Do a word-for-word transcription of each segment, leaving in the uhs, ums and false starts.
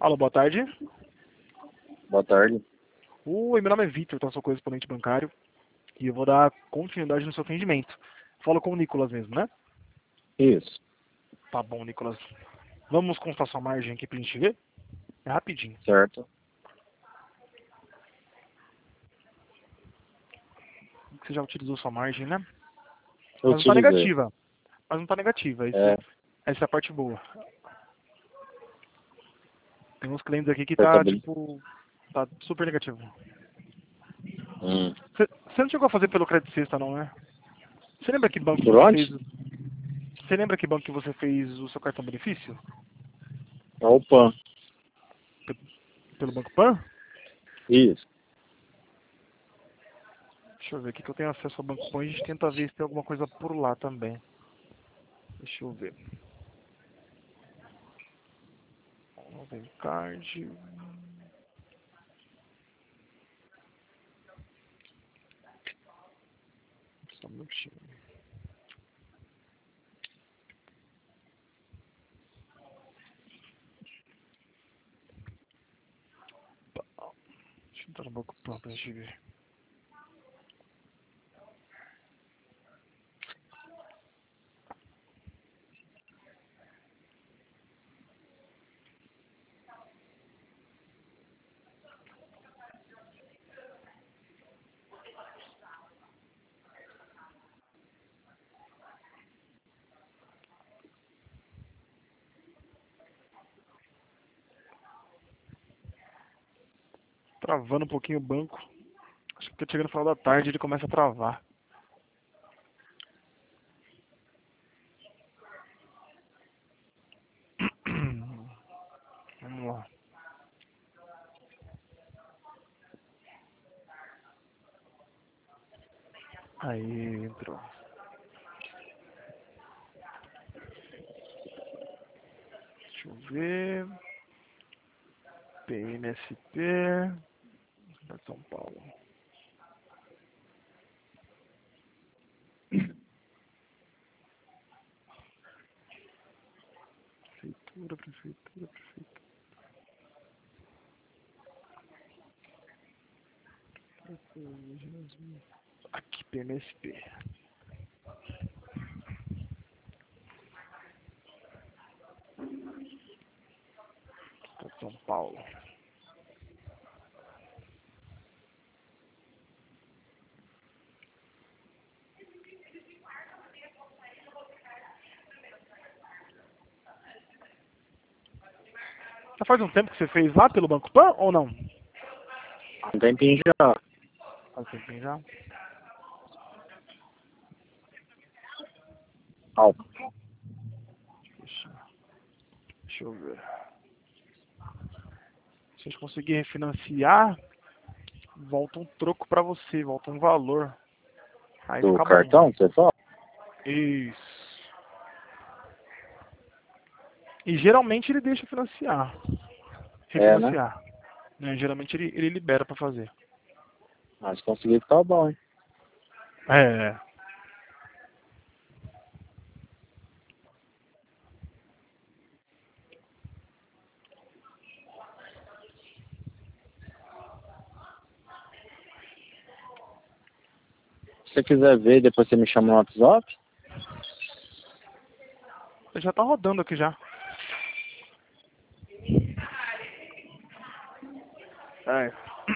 Alô, boa tarde. Boa tarde. Oi, meu nome é Vitor, eu sou correspondente bancário e eu vou dar continuidade no seu atendimento. Falo com o Nicolas mesmo, né? Isso. Tá bom, Nicolas. Vamos constar sua margem aqui pra gente ver? É rapidinho. Certo. Você já utilizou sua margem, né? Eu Mas não tá utilizei. negativa. Mas não tá negativa. Isso, É, essa é a parte boa. Tem uns clientes aqui que tá, portabil- tipo, tá super negativo. Hum. Você você não chegou a fazer pelo Credit Sexta, não, né? Você lembra que banco que Por você fez? onde? Você lembra que banco que você fez o seu cartão benefício? É o Pan. Pelo Banco Pan? Isso. Deixa eu ver aqui que eu tenho acesso ao Banco Pan e a gente tenta ver se tem alguma coisa por lá também. Deixa eu ver. Vem card. Só um minutinho. Deixa eu entrar no Banco Pan pra gente ver. Travando um pouquinho o banco. Acho que tá chegando no final da tarde ele começa a travar. Vamos lá. Aí, entrou. Deixa eu ver. P M S P. Pra São Paulo. Prefeitura, prefeitura, prefeitura. Aqui, P M S P. Pra São Paulo. Já faz um tempo que você fez lá pelo Banco Pan ou não? Um tempinho já. Faz um tempinho já. Alto. Deixa, deixa eu ver. Se a gente conseguir refinanciar, volta um troco pra você, volta um valor. Aí Do fica bom. cartão, você fala? Isso. E geralmente ele deixa financiar. É, né? Refinanciar. Né? Geralmente ele, ele libera pra fazer. Mas consegui ficar bom, hein? É. Se você quiser ver, depois você me chama no WhatsApp. Já tá rodando aqui já. É.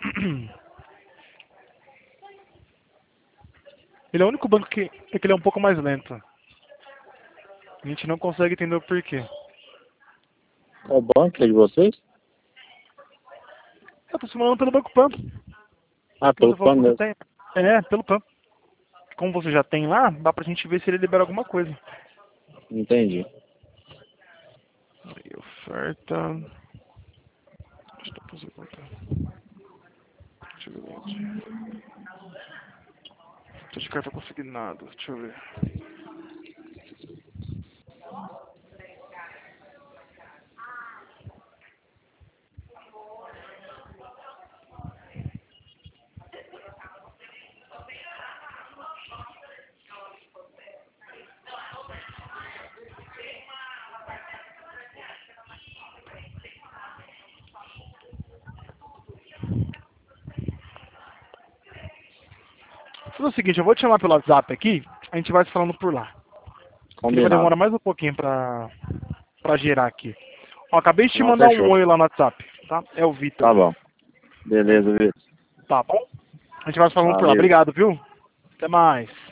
Ele é o único banco que, que ele é um pouco mais lento. A gente não consegue entender o porquê. Qual banco é de vocês? Eu tô se falando pelo Banco Pan. Ah, Que pelo você falou Pan que você mesmo. tem. É, pelo Pan. Como você já tem lá, dá pra gente ver se ele libera alguma coisa. Entendi. Aí, oferta. Deixa eu fazer conta. Deixa eu ver aqui. Tô de carta consignado. Deixa eu ver. Tudo o seguinte, eu vou te chamar pelo WhatsApp aqui, a gente vai se falando por lá. Ele vai Combinado. demorar mais um pouquinho pra, pra gerar aqui. Ó, acabei de te Não, mandar fechou. um oi lá no WhatsApp, tá? É o Vitor. Tá bom. Beleza, Vitor. Tá bom? A gente vai se falando por lá. Valeu. Obrigado, viu? Até mais.